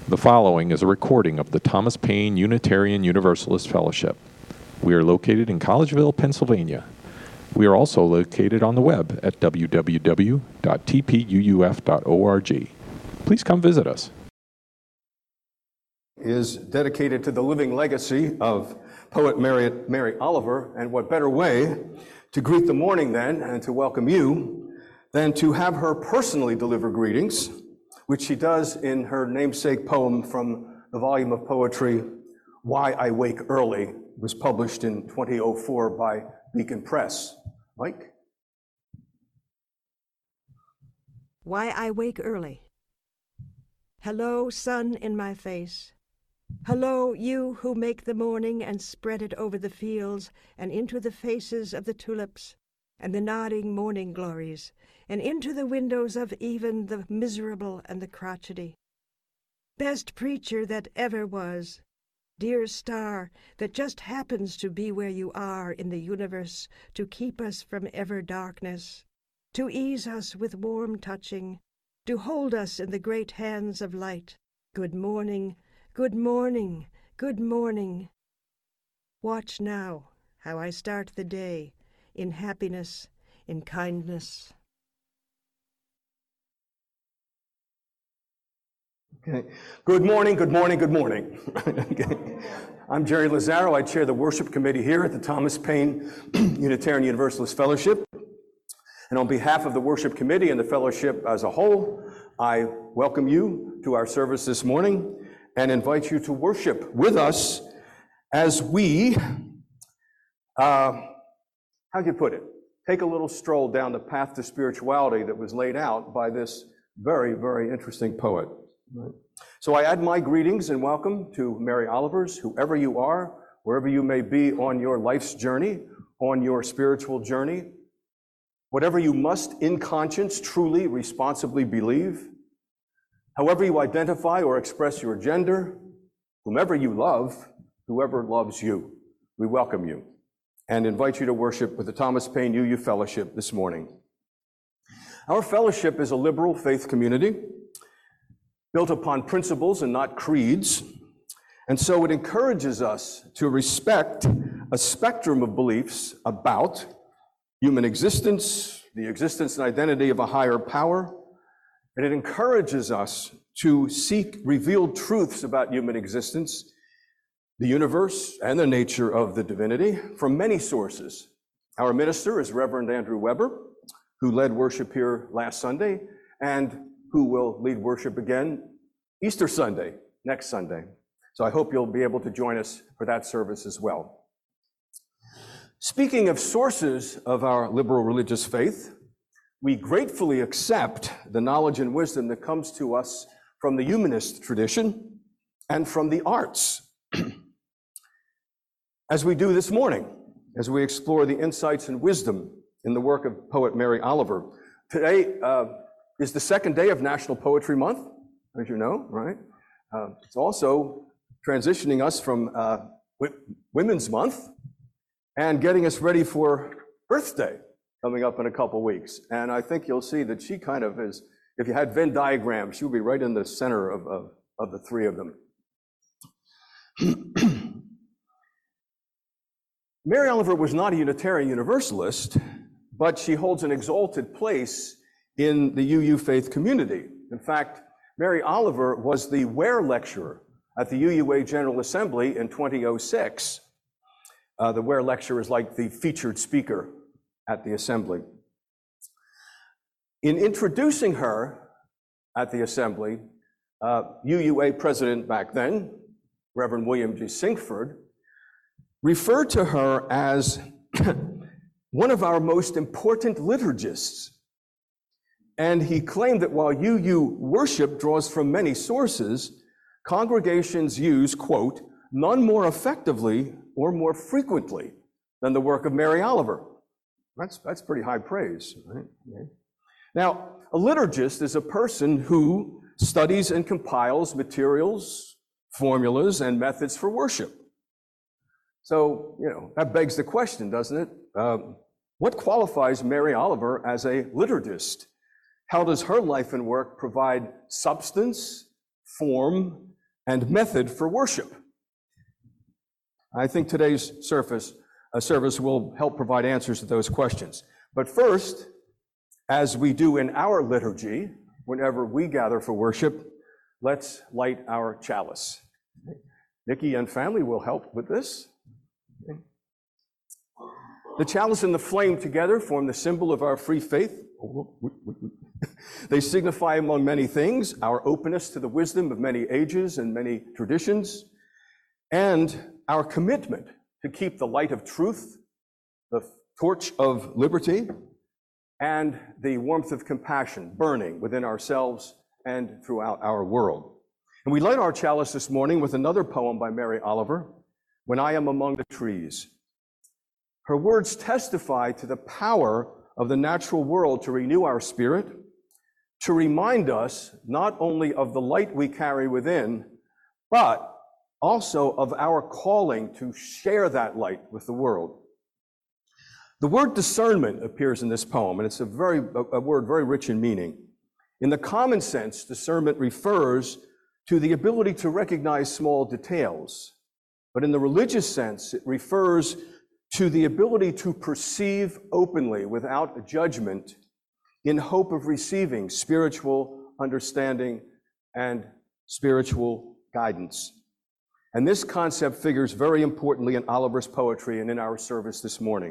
The following is a recording of the Thomas Paine Unitarian Universalist Fellowship. We are located in Collegeville, Pennsylvania. We are also located on the web at www.tpuuf.org. Please come visit us. Is dedicated to the living legacy of poet Mary Oliver, and what better way to greet the morning then and to welcome you than to have her personally deliver greetings, which she does in her namesake poem from the volume of poetry, Why I Wake Early, was published in 2004 by Beacon Press. Mike? Why I Wake Early. Hello, sun in my face. Hello, you who make the morning and spread it over the fields and into the faces of the tulips and the nodding morning glories, and into the windows of even the miserable and the crotchety. Best preacher that ever was, dear star that just happens to be where you are in the universe to keep us from ever darkness, to ease us with warm touching, to hold us in the great hands of light. Good morning, good morning, good morning. Watch now how I start the day in happiness, in kindness. Okay. Good morning, good morning, good morning. Okay. I'm Jerry Lazaro. I chair the worship committee here at the Thomas Paine Unitarian Universalist Fellowship. And on behalf of the worship committee and the fellowship as a whole, I welcome you to our service this morning and invite you to worship with us as we, how'd you put it? Take a little stroll down the path to spirituality that was laid out by this very, very interesting poet. So I add my greetings and welcome to Mary Oliver's, whoever you are, wherever you may be on your life's journey, on your spiritual journey, whatever you must in conscience truly, responsibly believe, however you identify or express your gender, whomever you love, whoever loves you, we welcome you and invite you to worship with the Thomas Paine UU Fellowship this morning. Our fellowship is a liberal faith community built upon principles and not creeds, and so it encourages us to respect a spectrum of beliefs about human existence, the existence and identity of a higher power, and it encourages us to seek revealed truths about human existence, the universe, and the nature of the divinity from many sources. Our minister is Reverend Andrew Weber, who led worship here last Sunday, and who will lead worship again Easter Sunday, next Sunday. So I hope you'll be able to join us for that service as well. Speaking of sources of our liberal religious faith, we gratefully accept the knowledge and wisdom that comes to us from the humanist tradition and from the arts, as we do this morning, as we explore the insights and wisdom in the work of poet Mary Oliver. Today is the second day of National Poetry Month, as you know, right? It's also transitioning us from Women's Month and getting us ready for Earth Day coming up in a couple weeks. And I think you'll see that she kind of is, if you had Venn diagrams, she would be right in the center of the three of them. Mary Oliver was not a Unitarian Universalist, but she holds an exalted place in the UU faith community. In fact, Mary Oliver was the Ware lecturer at the UUA General Assembly in 2006. The Ware lecturer is like the featured speaker at the assembly. In introducing her at the assembly, UUA president back then, Reverend William G. Sinkford, referred to her as one of our most important liturgists. And he claimed that while UU worship draws from many sources, congregations use, quote, none more effectively or more frequently than the work of Mary Oliver. That's pretty high praise, right? Okay. Now, a liturgist is a person who studies and compiles materials, formulas, and methods for worship. So, that begs the question, doesn't it? What qualifies Mary Oliver as a liturgist? How does her life and work provide substance, form, and method for worship. I think today's service will help provide answers to those questions. But first, as we do in our liturgy, whenever we gather for worship, let's light our chalice. Nikki and family will help with this. The chalice and the flame together form the symbol of our free faith. They signify, among many things, our openness to the wisdom of many ages and many traditions, and our commitment to keep the light of truth, the torch of liberty, and the warmth of compassion burning within ourselves and throughout our world. And we light our chalice this morning with another poem by Mary Oliver, When I Am Among the Trees. Her words testify to the power of the natural world to renew our spirit, to remind us not only of the light we carry within, but also of our calling to share that light with the world. The word discernment appears in this poem, and it's a word very rich in meaning. In the common sense, discernment refers to the ability to recognize small details. But in the religious sense, it refers to the ability to perceive openly without judgment in hope of receiving spiritual understanding and spiritual guidance. And this concept figures very importantly in Oliver's poetry and in our service this morning.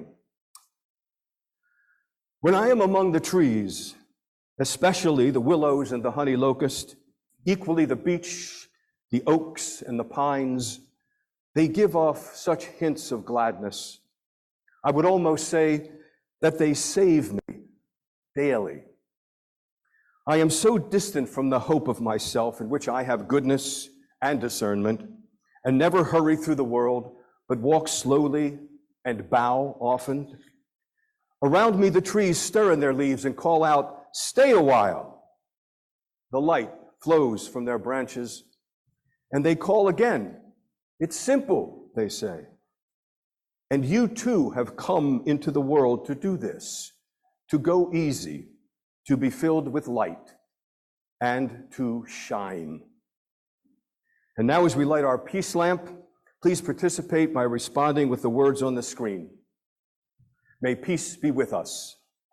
When I am among the trees, especially the willows and the honey locust, equally the beech, the oaks and the pines, they give off such hints of gladness. I would almost say that they save me daily. I am so distant from the hope of myself in which I have goodness and discernment, and never hurry through the world, but walk slowly and bow often. Around me the trees stir in their leaves and call out, "Stay a while." The light flows from their branches, and they call again. "It's simple," they say. And you too have come into the world to do this, to go easy, to be filled with light, and to shine. And now as we light our peace lamp, please participate by responding with the words on the screen. May peace be with us.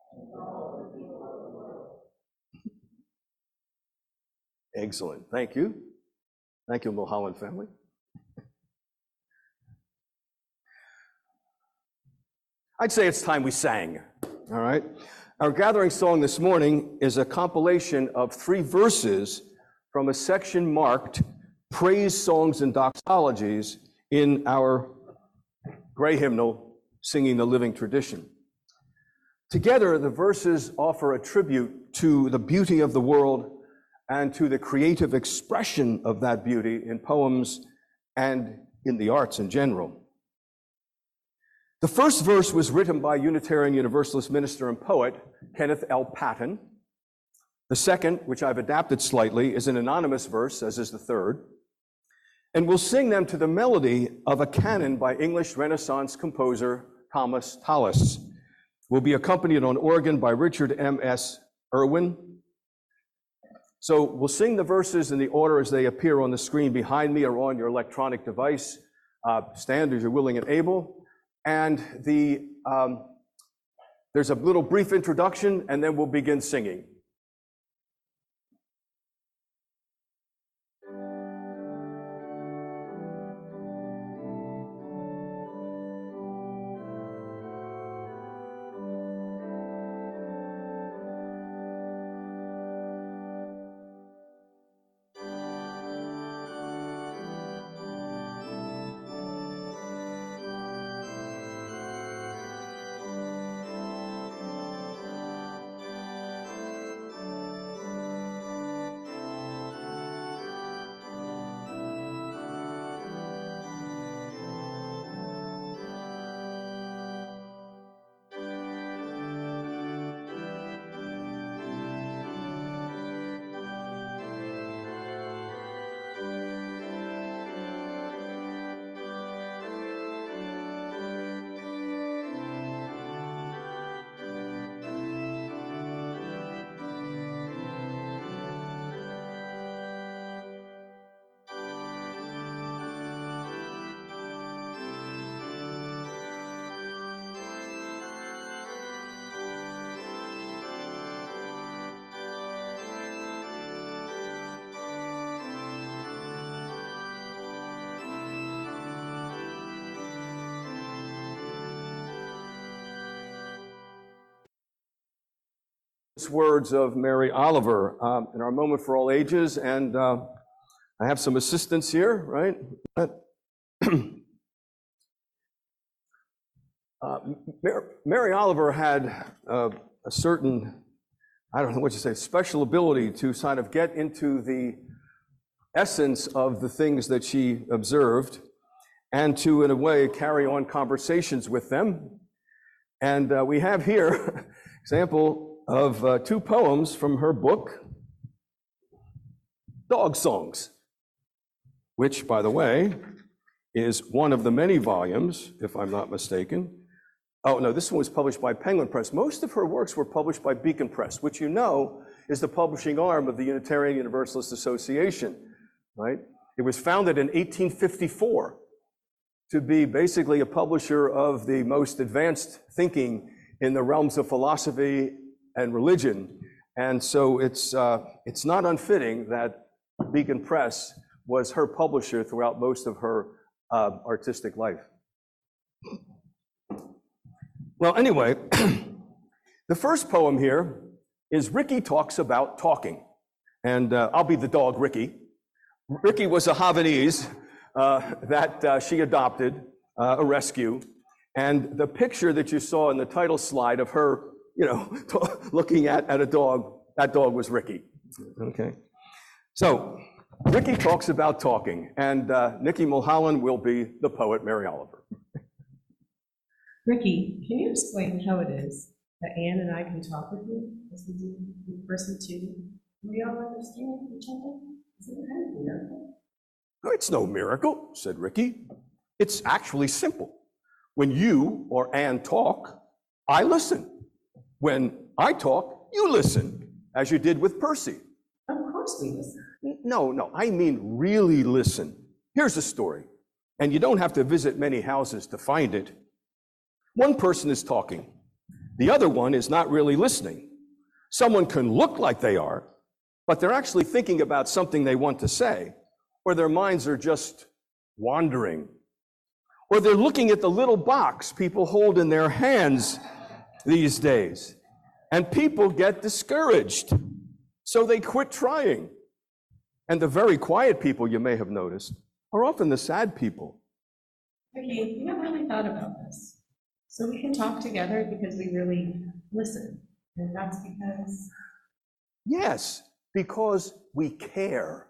Excellent. Thank you. Thank you, Mulholland family. I'd say it's time we sang. All right. Our gathering song this morning is a compilation of 3 verses from a section marked Praise Songs and Doxologies in our gray hymnal, Singing the Living Tradition. Together, the verses offer a tribute to the beauty of the world and to the creative expression of that beauty in poems and in the arts in general. The first verse was written by Unitarian Universalist minister and poet Kenneth L. Patton. The second, which I've adapted slightly, is an anonymous verse, as is the third. And we'll sing them to the melody of a canon by English Renaissance composer Thomas Tallis. We'll be accompanied on organ by Richard M.S. Irwin. So we'll sing the verses in the order as they appear on the screen behind me or on your electronic device. Stand as you're willing and able. And there's a little brief introduction, and then we'll begin singing. Words of Mary Oliver in our moment for all ages, and I have some assistants here, right? Mary Oliver had a certain, I don't know what you say, special ability to sort of get into the essence of the things that she observed and to, in a way, carry on conversations with them. And we have here example of two poems from her book, Dog Songs, which, by the way, is one of the many volumes, if I'm not mistaken. Oh, no, this one was published by Penguin Press. Most of her works were published by Beacon Press, which you know is the publishing arm of the Unitarian Universalist Association, right? It was founded in 1854 to be basically a publisher of the most advanced thinking in the realms of philosophy and religion. And so it's not unfitting that Beacon Press was her publisher throughout most of her artistic life. Well, anyway, the first poem here is Ricky Talks About Talking. And I'll be the dog, Ricky. Ricky was a Havanese that she adopted, a rescue. And the picture that you saw in the title slide of her, you know, looking at a dog, that dog was Ricky. Okay. So Ricky talks about talking, and Nikki Mulholland will be the poet Mary Oliver. Ricky, can you explain how it is that Anne and I can talk with you as we do in person too? We all understand each other? Is it kind of a miracle? No, it's no miracle, said Ricky. It's actually simple. When you or Anne talk, I listen. When I talk, you listen, as you did with Percy. Of course we listen. No, I mean really listen. Here's a story, and you don't have to visit many houses to find it. One person is talking. The other one is not really listening. Someone can look like they are, but they're actually thinking about something they want to say, or their minds are just wandering, or they're looking at the little box people hold in their hands these days, and people get discouraged, so they quit trying. And the very quiet people, you may have noticed, are often the sad people. Ricky, we haven't really thought about this. So we can talk together because we really listen. And that's because... Yes, because we care.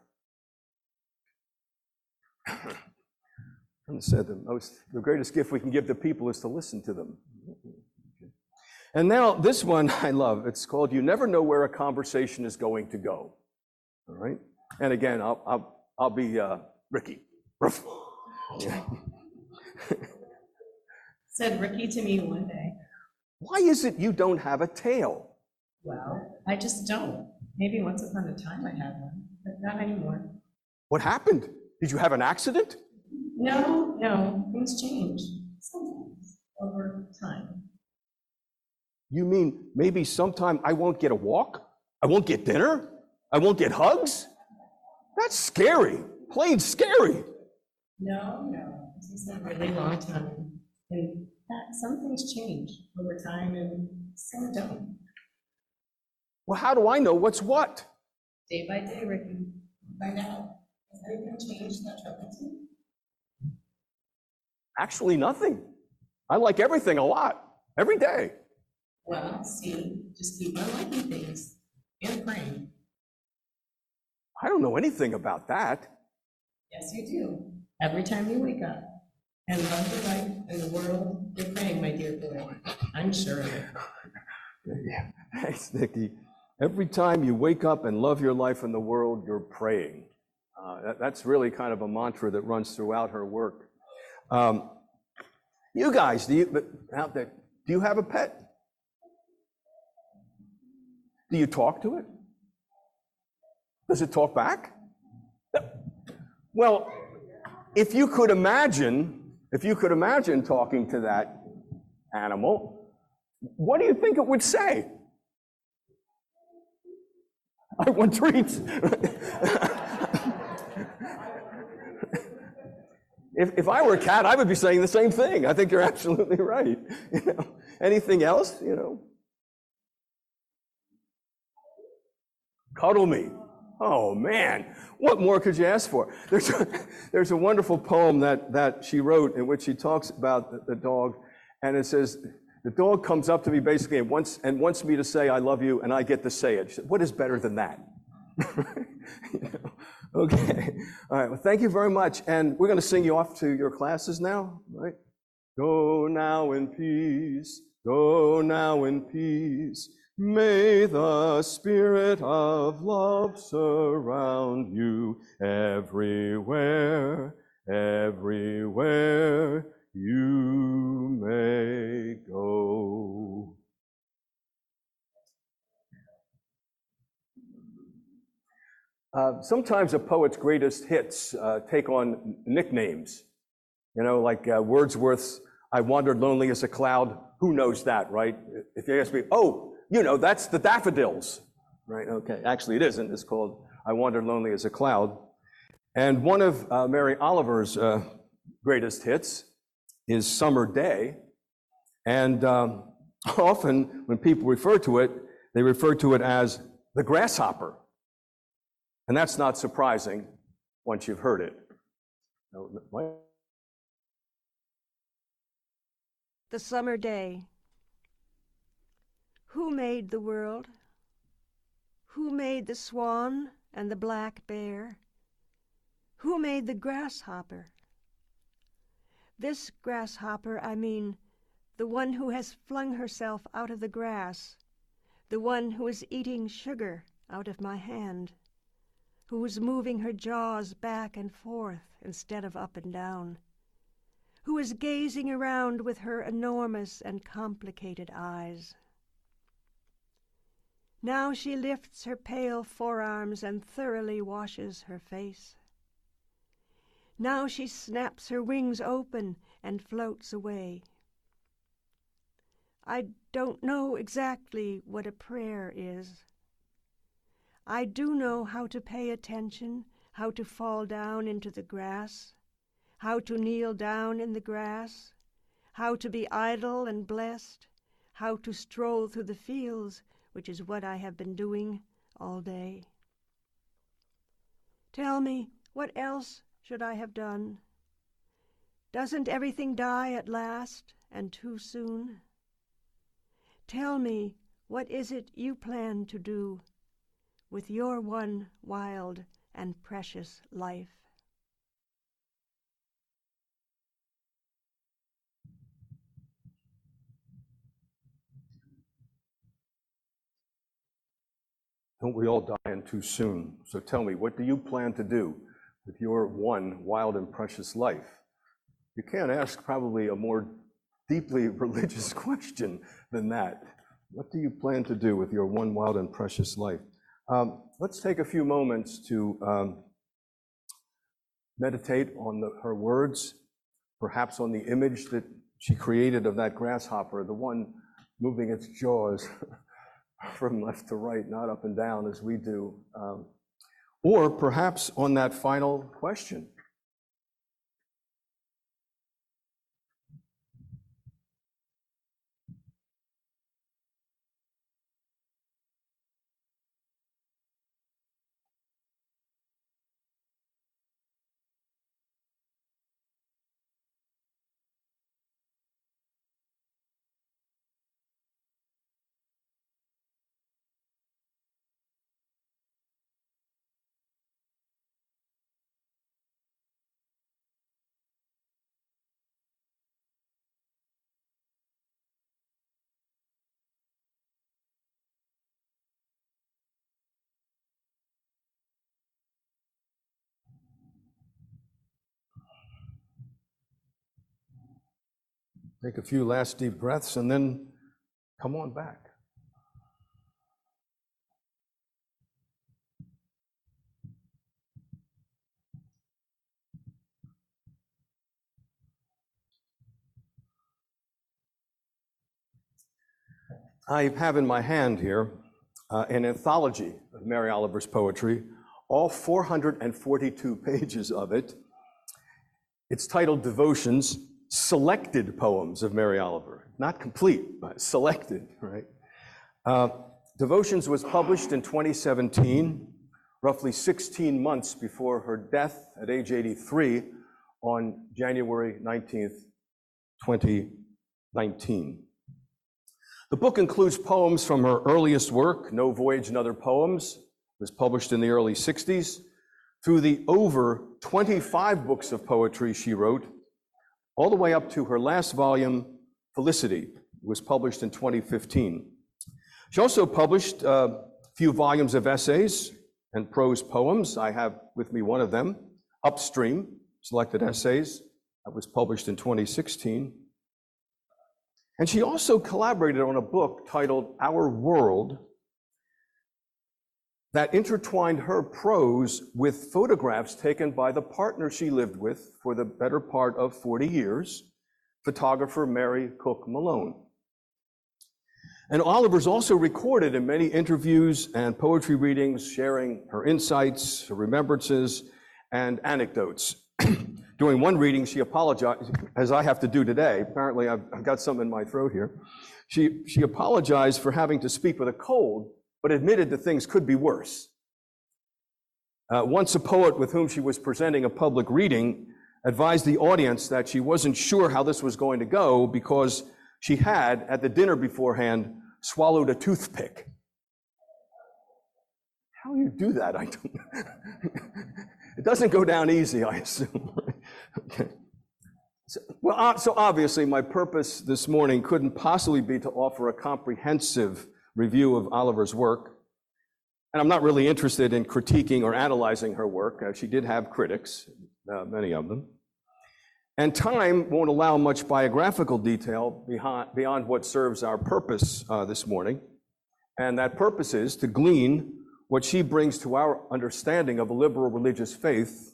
And said the greatest gift we can give to people is to listen to them. And now this one I love. It's called "You Never Know Where a Conversation is Going to Go." All right. And again, I'll be Ricky. Said Ricky to me one day. Why is it you don't have a tail? Well, I just don't. Maybe once upon a time I had one, but not anymore. What happened? Did you have an accident? No, things change. Sometimes, over time. You mean maybe sometime I won't get a walk? I won't get dinner? I won't get hugs? That's scary, plain scary. No, this is a really long time. And that some things change over time and some don't. Well, how do I know what's what? Day by day, Ricky. Find out. Has anything changed that troubles you? Actually, nothing. I like everything a lot, every day. Well, see, just keep on liking things and praying. I don't know anything about that. Yes, you do. Every time you wake up and love the life and the world, you're praying, my dear boy. I'm sure of it. Yeah. Thanks, Nikki. Every time you wake up and love your life and the world, you're praying. That's really kind of a mantra that runs throughout her work. You guys, out there, do you have a pet? Do you talk to it? Does it talk back? Well, if you could imagine talking to that animal, what do you think it would say? I want treats. If I were a cat, I would be saying the same thing. I think you're absolutely right. Anything else? Cuddle me. Oh man, what more could you ask for? There's a wonderful poem that she wrote in which she talks about the dog, and it says, the dog comes up to me basically and wants me to say I love you, and I get to say it. She said, what is better than that? You know? Okay, all right, well, thank you very much, and we're going to sing you off to your classes now, right? Go now in peace, go now in peace. May the spirit of love surround you everywhere, everywhere you may go. Sometimes a poet's greatest hits take on nicknames. You know, like Wordsworth's I Wandered Lonely as a Cloud. Who knows that, right? If you ask me, oh, you know, that's the Daffodils, right? Okay, actually it isn't. It's called I Wandered Lonely as a Cloud. And one of Mary Oliver's greatest hits is Summer Day. And often when people refer to it, they refer to it as the grasshopper. And that's not surprising once you've heard it. The summer day. Who made the world? Who made the swan and the black bear? Who made the grasshopper? This grasshopper, I mean, the one who has flung herself out of the grass, the one who is eating sugar out of my hand, who is moving her jaws back and forth instead of up and down, who is gazing around with her enormous and complicated eyes. Now she lifts her pale forearms and thoroughly washes her face. Now she snaps her wings open and floats away. I don't know exactly what a prayer is. I do know how to pay attention, how to fall down into the grass, how to kneel down in the grass, how to be idle and blessed, how to stroll through the fields, which is what I have been doing all day. Tell me, what else should I have done? Doesn't everything die at last, and too soon? Tell me, what is it you plan to do with your one wild and precious life? Don't we all die in too soon? So tell me, what do you plan to do with your one wild and precious life? You can't ask probably a more deeply religious question than that. What do you plan to do with your one wild and precious life? Let's take a few moments to meditate on her words, perhaps on the image that she created of that grasshopper, the one moving its jaws from left to right, not up and down as we do. Or perhaps on that final question. Take a few last deep breaths and then come on back. I have in my hand here an anthology of Mary Oliver's poetry, all 442 pages of it. It's titled Devotions, Selected Poems of Mary Oliver. Not complete, but selected, right? Devotions was published in 2017, roughly 16 months before her death at age 83 on January 19th, 2019. The book includes poems from her earliest work, No Voyage and Other Poems, was published in the early 60s, through the over 25 books of poetry she wrote, all the way up to her last volume, Felicity, was published in 2015. She also published a few volumes of essays and prose poems. I have with me one of them, Upstream, Selected Essays, that was published in 2016. And she also collaborated on a book titled Our World that intertwined her prose with photographs taken by the partner she lived with for the better part of 40 years, photographer Mary Cook Malone. And Oliver's also recorded in many interviews and poetry readings, sharing her insights, her remembrances, and anecdotes. During one reading, she apologized, as I have to do today. Apparently, I've got something in my throat here. She apologized for having to speak with a cold, but admitted that things could be worse. Once a poet with whom she was presenting a public reading advised the audience that she wasn't sure how this was going to go because she had, at the dinner beforehand, swallowed a toothpick. How you do that, I don't know. It doesn't go down easy, I assume. Okay. So obviously my purpose this morning couldn't possibly be to offer a comprehensive review of Oliver's work. And I'm not really interested in critiquing or analyzing her work. She did have critics, many of them. And time won't allow much biographical detail beyond what serves our purpose this morning. And that purpose is to glean what she brings to our understanding of a liberal religious faith,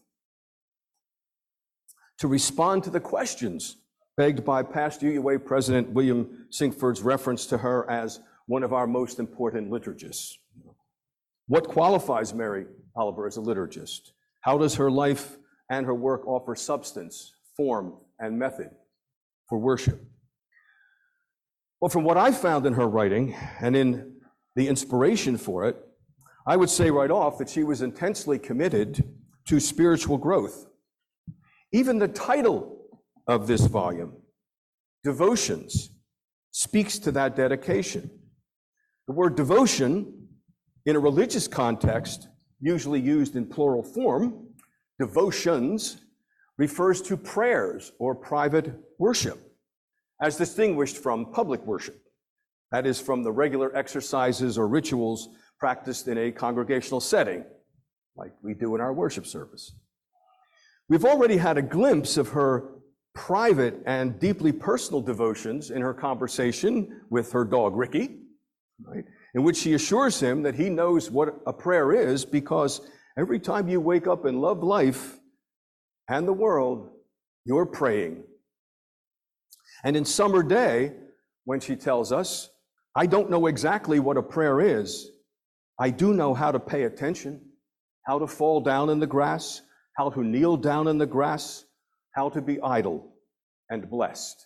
to respond to the questions begged by past UUA President William Sinkford's reference to her as one of our most important liturgists. What qualifies Mary Oliver as a liturgist? How does her life and her work offer substance, form, and method for worship? Well, from what I found in her writing and in the inspiration for it, I would say right off that she was intensely committed to spiritual growth. Even the title of this volume, Devotions, speaks to that dedication. The word devotion, in a religious context, usually used in plural form, devotions, refers to prayers or private worship, as distinguished from public worship. That is, from the regular exercises or rituals practiced in a congregational setting, like we do in our worship service. We've already had a glimpse of her private and deeply personal devotions in her conversation with her dog, Ricky, right? In which she assures him that he knows what a prayer is because every time you wake up and love life and the world, you're praying. And in Summer Day, when she tells us, I don't know exactly what a prayer is, I do know how to pay attention, how to fall down in the grass, how to kneel down in the grass, how to be idle and blessed.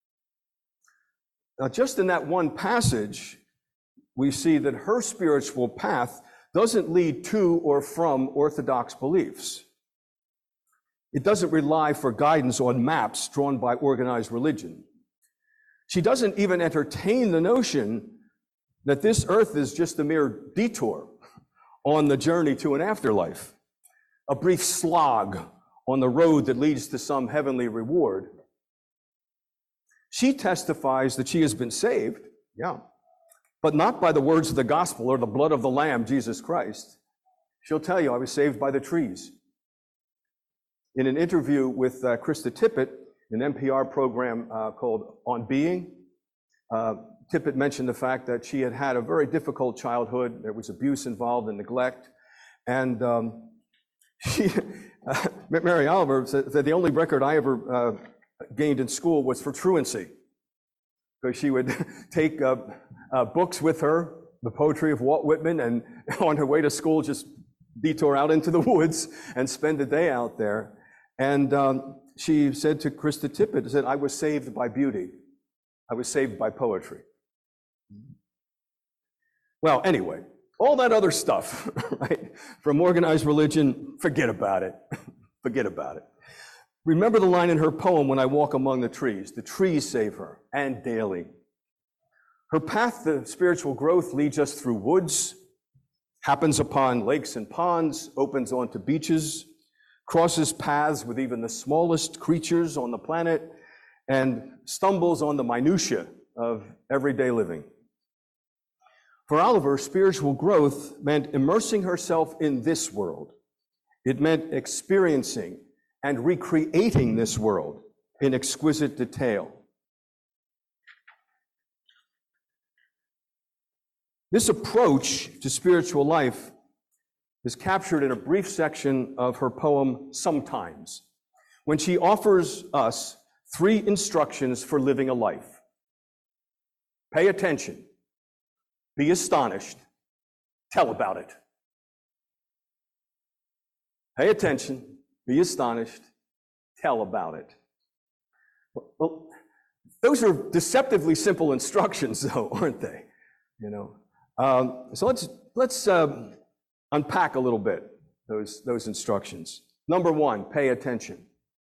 Now, just in that one passage, we see that her spiritual path doesn't lead to or from orthodox beliefs. It doesn't rely for guidance on maps drawn by organized religion. She doesn't even entertain the notion that this earth is just a mere detour on the journey to an afterlife, a brief slog on the road that leads to some heavenly reward. She testifies that she has been saved, but not by the words of the gospel or the blood of the Lamb, Jesus Christ. She'll tell you, I was saved by the trees. In an interview with Krista Tippett, an NPR program called On Being, Tippett mentioned the fact that she had had a very difficult childhood. There was abuse involved and neglect. And Mary Oliver said that the only record I ever gained in school was for truancy. Because she would take books with her, the poetry of Walt Whitman, and on her way to school just detour out into the woods and spend the day out there. And she said to Krista Tippett, said, I was saved by beauty. I was saved by poetry. Well, anyway, all that other stuff, right, from organized religion, forget about it. Forget about it. Remember the line in her poem, "When I walk among the trees save her, and daily." Her path to spiritual growth leads us through woods, happens upon lakes and ponds, opens onto beaches, crosses paths with even the smallest creatures on the planet, and stumbles on the minutiae of everyday living. For Oliver, spiritual growth meant immersing herself in this world. It meant experiencing and recreating this world in exquisite detail. This approach to spiritual life is captured in a brief section of her poem, Sometimes, when she offers us 3 instructions for living a life. Pay attention, be astonished, tell about it. Pay attention, be astonished, tell about it. Well, those are deceptively simple instructions, though, aren't they? You know. So let's unpack a little bit those instructions. Number 1, pay attention.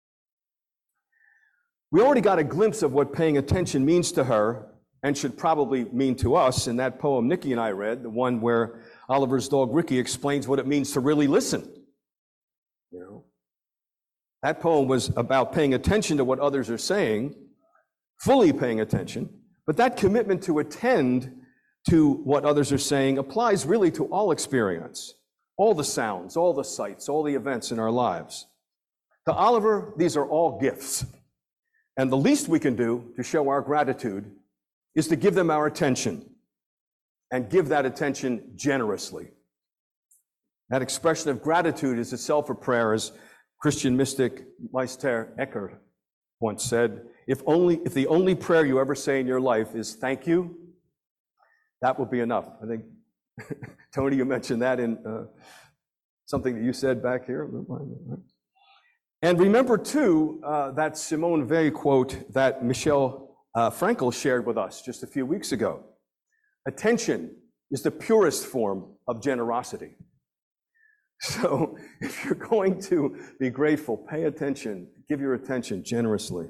We already got a glimpse of what paying attention means to her and should probably mean to us in that poem Nikki and I read, the one where Oliver's dog Ricky explains what it means to really listen. You know, that poem was about paying attention to what others are saying, fully paying attention, but that commitment to attend to what others are saying applies really to all experience, all the sounds, all the sights, all the events in our lives. To Oliver, these are all gifts. And the least we can do to show our gratitude is to give them our attention and give that attention generously. That expression of gratitude is itself a prayer, as Christian mystic Meister Eckhart once said, if the only prayer you ever say in your life is thank you, that will be enough. I think, Tony, you mentioned that in something that you said back here. And remember, too, that Simone Weil quote that Michel Frankel shared with us just a few weeks ago. Attention is the purest form of generosity. So if you're going to be grateful, pay attention, give your attention generously.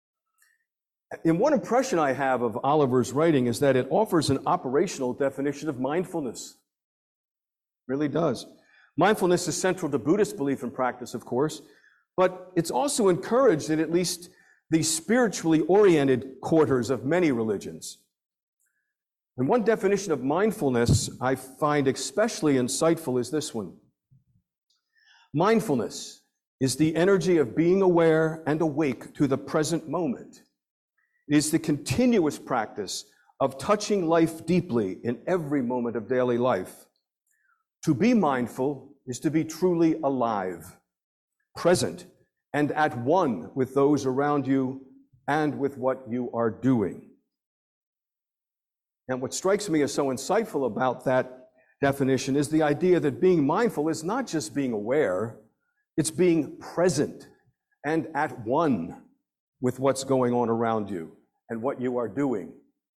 And one impression I have of Oliver's writing is that it offers an operational definition of mindfulness. It really does. Mindfulness is central to Buddhist belief and practice, of course, but it's also encouraged in at least the spiritually oriented quarters of many religions. And one definition of mindfulness I find especially insightful is this one. Mindfulness is the energy of being aware and awake to the present moment. It is the continuous practice of touching life deeply in every moment of daily life. To be mindful is to be truly alive, present, and at one with those around you and with what you are doing. And what strikes me as so insightful about that definition is the idea that being mindful is not just being aware, it's being present and at one with what's going on around you and what you are doing.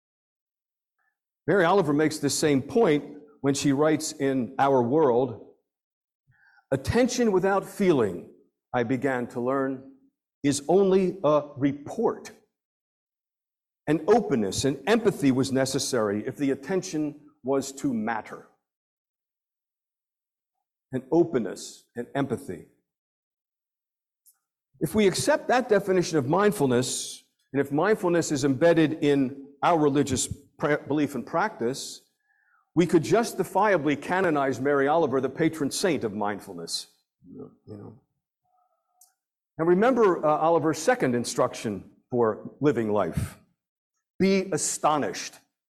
Mary Oliver makes this same point when she writes in Our World, attention without feeling, I began to learn, is only a report. And openness and empathy was necessary if the attention was to matter. And openness and empathy. If we accept that definition of mindfulness, and if mindfulness is embedded in our religious belief and practice, we could justifiably canonize Mary Oliver, the patron saint of mindfulness. You know. And remember Oliver's second instruction for living life. Be astonished.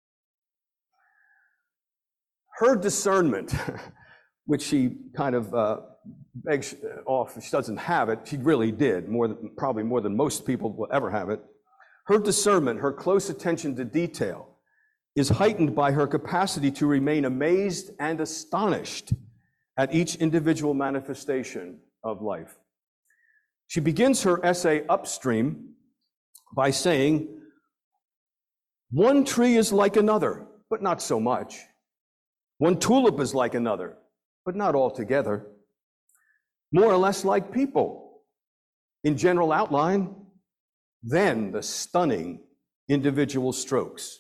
Her discernment, which she kind of begs off, she doesn't have it, she really did, probably more than most people will ever have it. Her discernment, her close attention to detail, is heightened by her capacity to remain amazed and astonished at each individual manifestation of life. She begins her essay Upstream by saying, one tree is like another, but not so much. One tulip is like another, but not altogether. More or less like people in general outline, then the stunning individual strokes.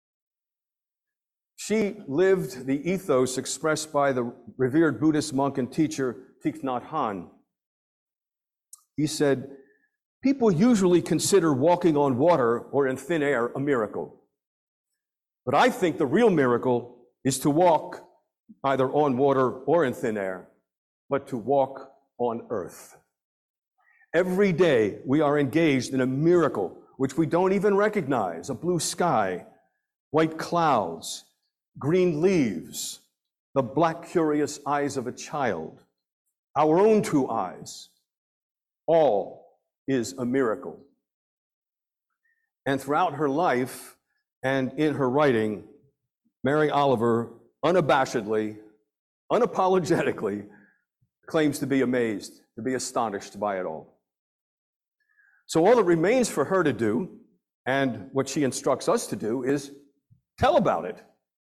She lived the ethos expressed by the revered Buddhist monk and teacher Thich Nhat Hanh. He said, people usually consider walking on water or in thin air a miracle. But I think the real miracle is to walk either on water or in thin air, but to walk on earth. Every day we are engaged in a miracle which we don't even recognize: a blue sky, white clouds, green leaves, the black curious eyes of a child, our own two eyes. All is a miracle. And throughout her life and in her writing, Mary Oliver unabashedly, unapologetically claims to be amazed, to be astonished by it all. So all that remains for her to do, and what she instructs us to do, is tell about it.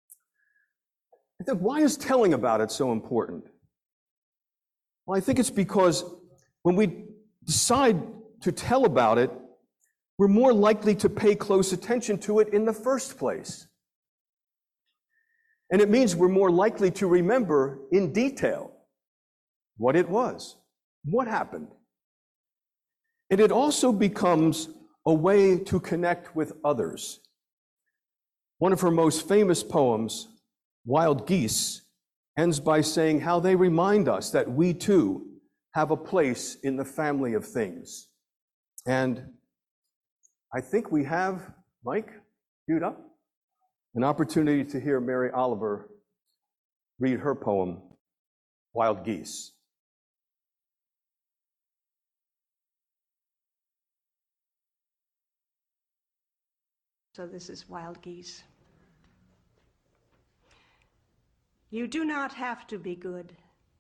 I think, why is telling about it so important? Well, I think it's because when we decide to tell about it, we're more likely to pay close attention to it in the first place. And it means we're more likely to remember in detail what it was, what happened. And it also becomes a way to connect with others. One of her most famous poems, Wild Geese, ends by saying how they remind us that we too have a place in the family of things. And I think we have, Mike, queued up, an opportunity to hear Mary Oliver read her poem, Wild Geese. So this is Wild Geese. You do not have to be good.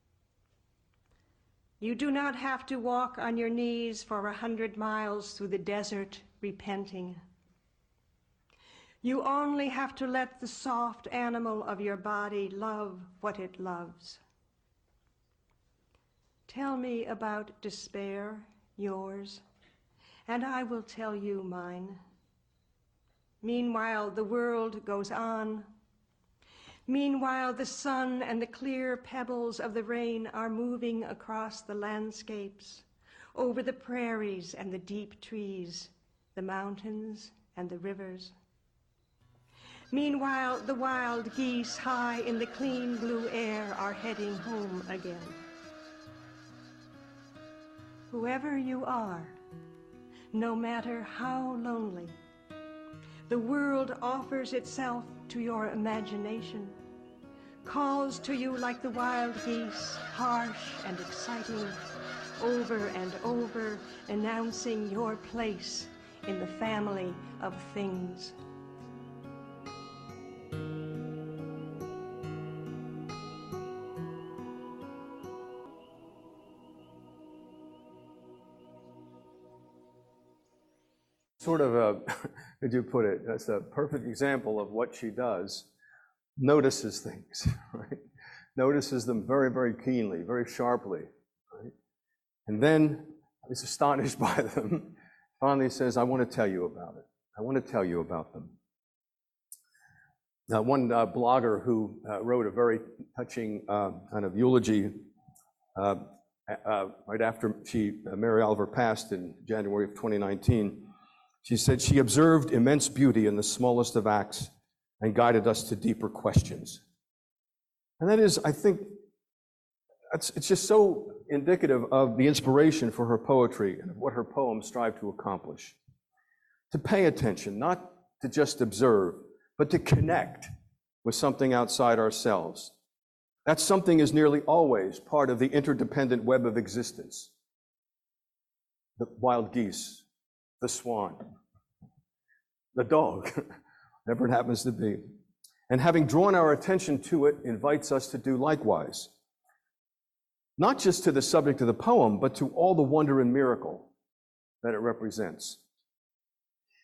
You do not have to walk on your knees for 100 miles through the desert repenting. You only have to let the soft animal of your body love what it loves. Tell me about despair, yours, and I will tell you mine. Meanwhile, the world goes on. Meanwhile, the sun and the clear pebbles of the rain are moving across the landscapes, over the prairies and the deep trees, the mountains and the rivers. Meanwhile, the wild geese high in the clean blue air are heading home again. Whoever you are, no matter how lonely, the world offers itself to your imagination, calls to you like the wild geese, harsh and exciting, over and over, announcing your place in the family of things. Sort of a, did you put it, that's a perfect example of what she does. Notices things, right? Notices them very, very keenly, very sharply, right? And then is astonished by them. Finally says, I want to tell you about it. I want to tell you about them. Now, one blogger who wrote a very touching kind of eulogy right after Mary Oliver passed in January of 2019, she said, she observed immense beauty in the smallest of acts and guided us to deeper questions. And that is, I think, it's just so indicative of the inspiration for her poetry and what her poems strive to accomplish. To pay attention, not to just observe, but to connect with something outside ourselves. That something is nearly always part of the interdependent web of existence. The wild geese, the swan, the dog, whatever it happens to be. And having drawn our attention to it, invites us to do likewise. Not just to the subject of the poem, but to all the wonder and miracle that it represents.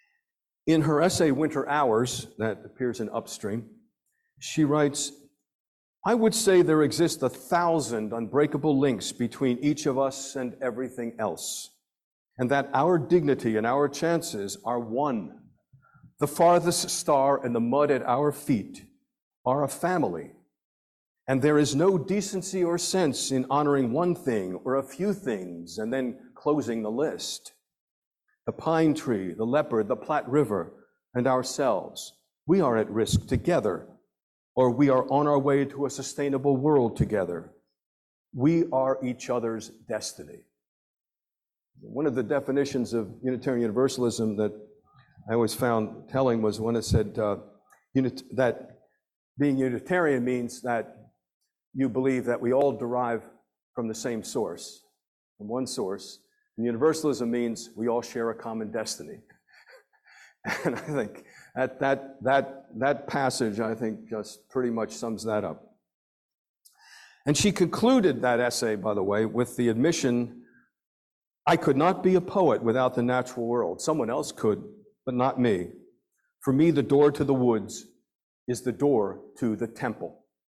In her essay, Winter Hours, that appears in Upstream, she writes, I would say there exist 1,000 unbreakable links between each of us and everything else, and that our dignity and our chances are one. The farthest star and the mud at our feet are a family, and there is no decency or sense in honoring one thing or a few things and then closing the list. The pine tree, the leopard, the Platte River, and ourselves, we are at risk together, or we are on our way to a sustainable world together. We are each other's destiny. One of the definitions of Unitarian Universalism that I always found telling was when it said that being Unitarian means that you believe that we all derive from the same source, from one source. And Universalism means we all share a common destiny. And I think that passage, I think, just pretty much sums that up. And she concluded that essay, by the way, with the admission, I could not be a poet without the natural world. Someone else could, but not me. For me, the door to the woods is the door to the temple.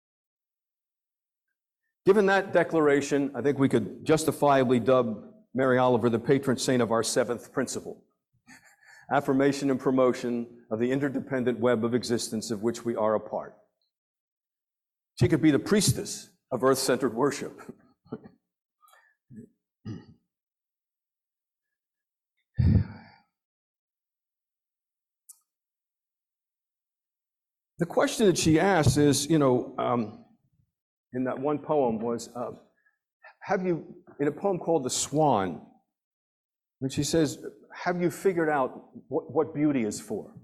Given that declaration, I think we could justifiably dub Mary Oliver the patron saint of our seventh principle, affirmation and promotion of the interdependent web of existence of which we are a part. She could be the priestess of earth-centered worship. The question that she asks is, in that one poem was, in a poem called The Swan, when she says, have you figured out what beauty is for?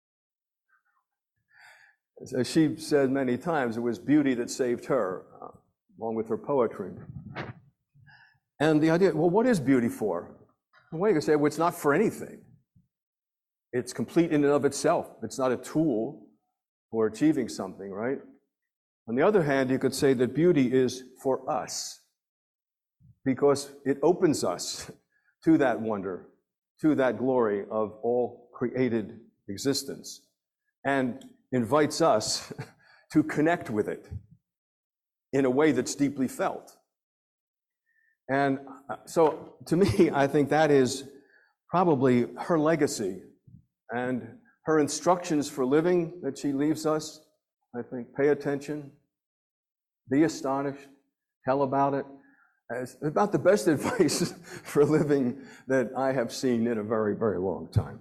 As she said many times, it was beauty that saved her, along with her poetry. And the idea, well, what is beauty for? Well, you can say, well, it's not for anything. It's complete in and of itself. It's not a tool for achieving something, right? On the other hand, you could say that beauty is for us, because it opens us to that wonder, to that glory of all created existence, and invites us to connect with it in a way that's deeply felt. And so, to me, I think that is probably her legacy and her instructions for living that she leaves us. I think, pay attention, be astonished, tell about it. It's about the best advice for living that I have seen in a very, very long time.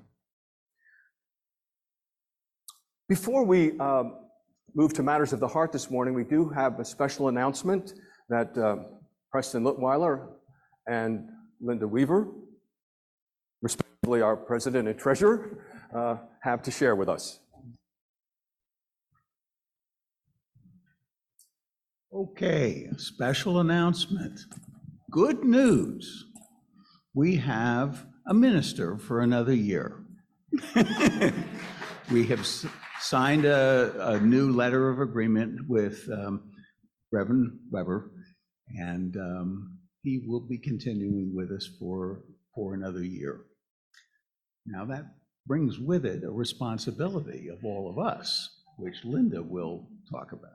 Before we move to matters of the heart this morning, we do have a special announcement that Preston Littweiler and Linda Weaver, respectively our president and treasurer, have to share with us. Okay, a special announcement. Good news. We have a minister for another year. We have signed a new letter of agreement with Reverend Weber, and he will be continuing with us for another year. Now that brings with it a responsibility of all of us, which Linda will talk about.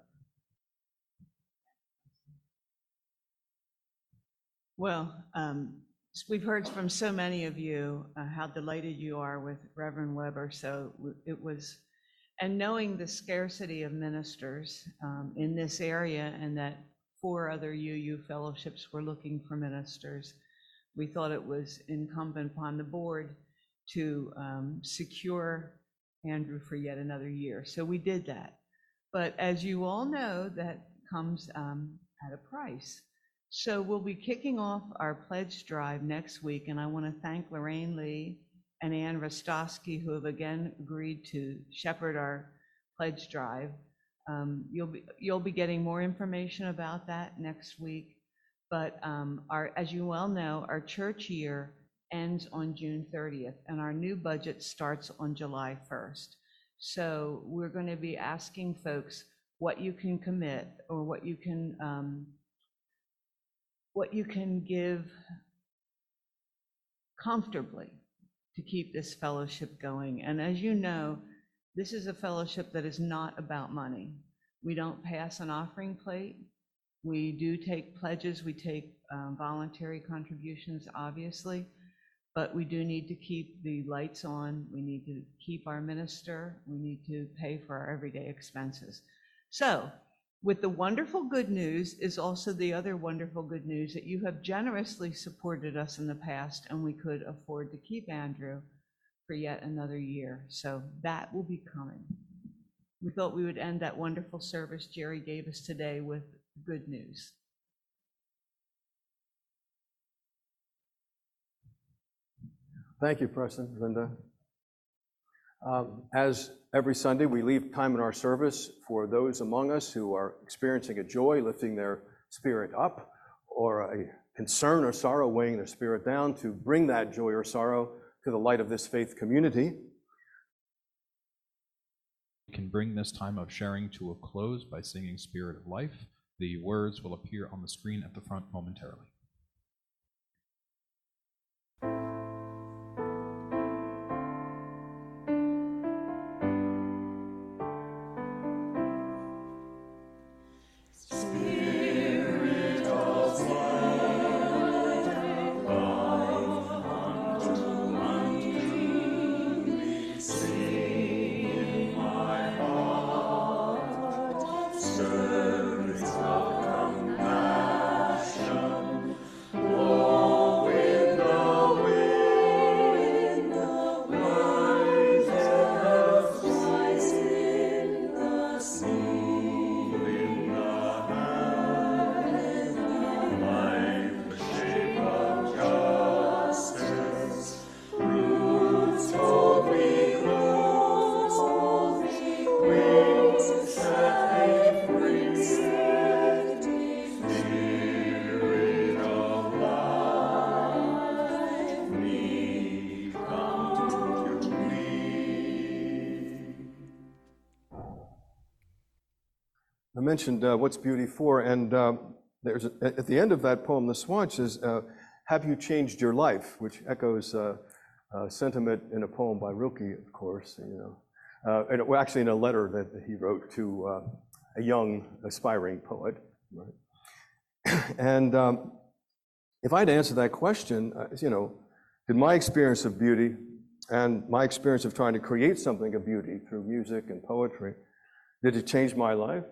Well, we've heard from so many of you how delighted you are with Reverend Weber. So it was, and knowing the scarcity of ministers in this area and that 4 other UU fellowships were looking for ministers, we thought it was incumbent upon the board to secure Andrew for yet another year. So we did that. But as you all know, that comes at a price. So we'll be kicking off our pledge drive next week, and I want to thank Lorraine Lee and Ann Rostowski, who have again agreed to shepherd our pledge drive. You'll be getting more information about that next week. But as you well know, our church year ends on June 30th, and our new budget starts on July 1st. So we're going to be asking folks what you can commit or what you can give comfortably to keep this fellowship going. And as you know, this is a fellowship that is not about money. We don't pass an offering plate. We do take pledges, we take voluntary contributions, obviously, but we do need to keep the lights on. We need to keep our minister. We need to pay for our everyday expenses. So, with the wonderful good news is also the other wonderful good news that you have generously supported us in the past, and we could afford to keep Andrew for yet another year. So that will be coming. We thought we would end that wonderful service Jerry gave us today with good news. Thank you, Preston, Linda. As every Sunday, we leave time in our service for those among us who are experiencing a joy, lifting their spirit up, or a concern or sorrow weighing their spirit down, to bring that joy or sorrow to the light of this faith community. We can bring this time of sharing to a close by singing Spirit of Life. The words will appear on the screen at the front momentarily. I mentioned what's beauty for, and there's at the end of that poem, the swan says, "Have you changed your life?" which echoes a sentiment in a poem by Rilke, of course. And well, actually in a letter that he wrote to a young aspiring poet. Right? And if I had to answer that question, did my experience of beauty and my experience of trying to create something of beauty through music and poetry, did it change my life?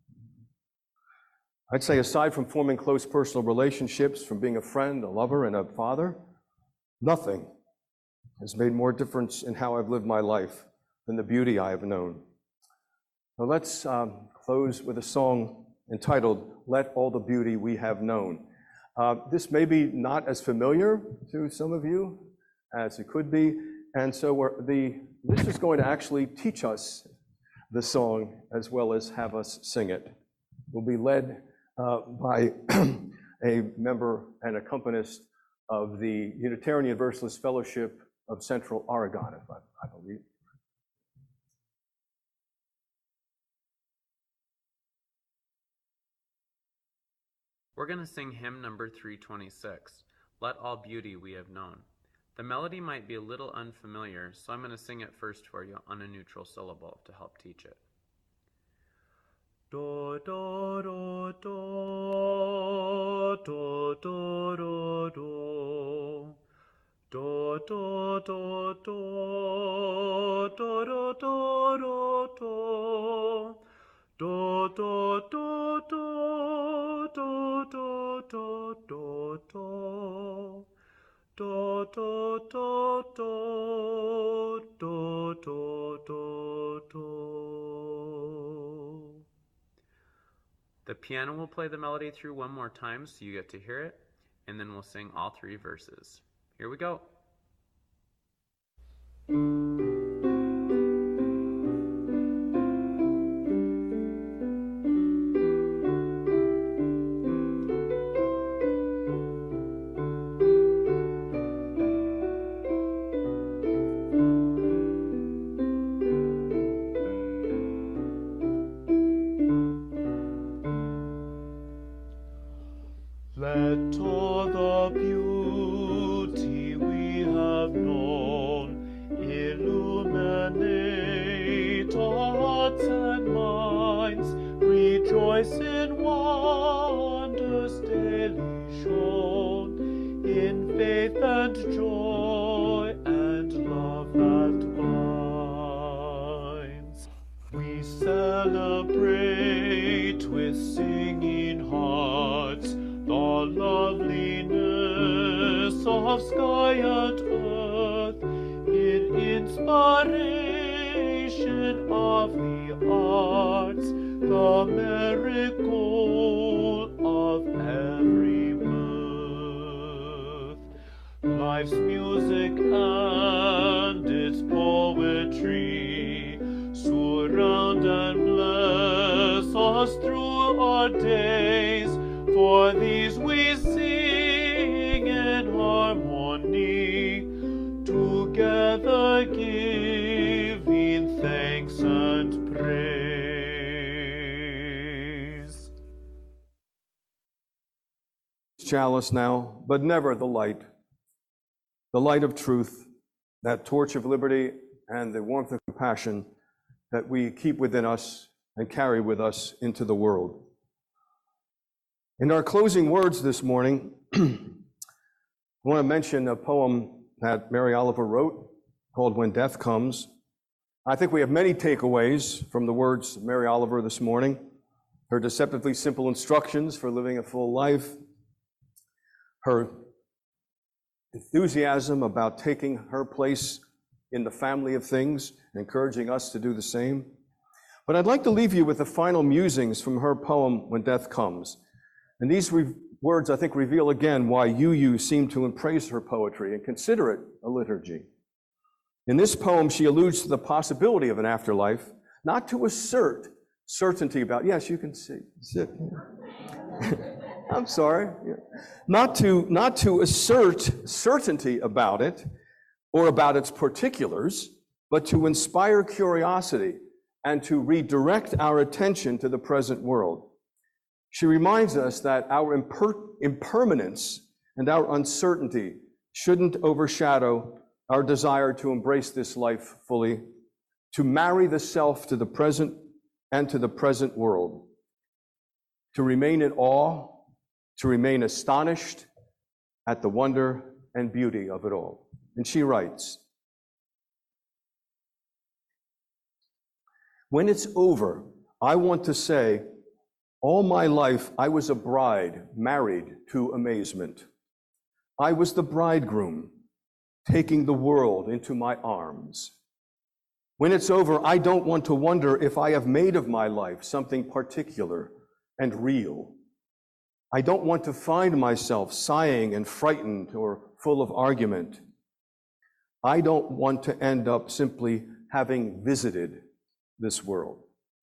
I'd say aside from forming close personal relationships, from being a friend, a lover, and a father, nothing has made more difference in how I've lived my life than the beauty I have known. Now let's close with a song entitled, "Let All the Beauty We Have Known." This may be not as familiar to some of you as it could be, and so this is going to actually teach us the song as well as have us sing it. We'll be led by a member and accompanist of the Unitarian Universalist Fellowship of Central Oregon, I believe. We're going to sing hymn number 326, "Let All Beauty We Have Known." The melody might be a little unfamiliar, so I'm going to sing it first for you on a neutral syllable to help teach it. Do, do, do, do, do, do, do, do. Do, do, do, do, do, do, do, do. Do, do, do, do, do, do, do, do, do. Do, do, do, do, do, do, do, do. The piano will play the melody through one more time so you get to hear it, and then we'll sing all three verses. Here we go. Let all the beauty we have known in joy and love that binds. We celebrate with singing hearts the loveliness of sky and earth in inspiration of the arts, the miracle of every birth. Life's music and its poetry surround and bless us through our days. For these we sing in harmony, together giving thanks and praise. Chalice now, but never the light of truth, that torch of liberty and the warmth of compassion that we keep within us and carry with us into the world. In our closing words this morning, I want to mention a poem that Mary Oliver wrote called When Death Comes. I think we have many takeaways from the words of Mary Oliver this morning. Her deceptively simple instructions for living a full life, her enthusiasm about taking her place in the family of things, encouraging us to do the same. But I'd like to leave you with the final musings from her poem, When Death Comes. And these words, I think, reveal again why you seem to embrace her poetry and consider it a liturgy. In this poem, she alludes to the possibility of an afterlife, not to assert certainty about, yes, you can sit. I'm sorry. Not to assert certainty about it or about its particulars, but to inspire curiosity and to redirect our attention to the present world. She reminds us that our impermanence and our uncertainty shouldn't overshadow our desire to embrace this life fully, to marry the self to the present and to the present world, to remain in awe, to remain astonished at the wonder and beauty of it all. And she writes, "When it's over, I want to say, all my life I was a bride married to amazement. I was the bridegroom taking the world into my arms. When it's over, I don't want to wonder if I have made of my life something particular and real. I don't want to find myself sighing and frightened or full of argument. I don't want to end up simply having visited this world."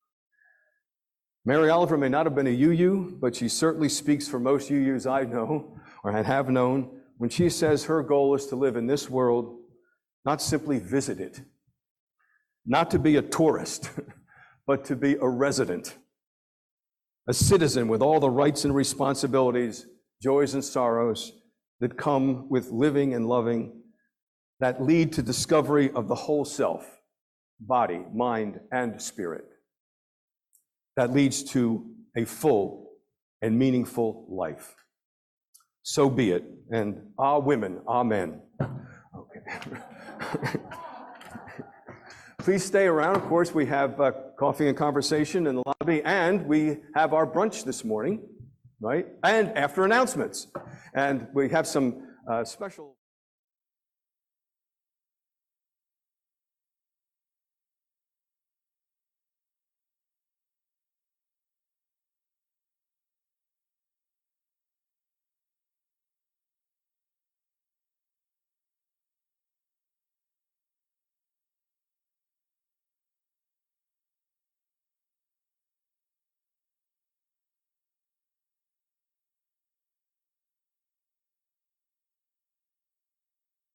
Mary Oliver may not have been a UU, but she certainly speaks for most UUs I know or have known when she says her goal is to live in this world, not simply visit it, not to be a tourist, but to be a resident, a citizen with all the rights and responsibilities, joys and sorrows that come with living and loving, that lead to discovery of the whole self, body, mind, and spirit. That leads to a full and meaningful life. So be it. And women, amen. Okay. Please stay around. Of course, we have coffee and conversation in the lobby, and we have our brunch this morning, right? And after announcements. And we have some special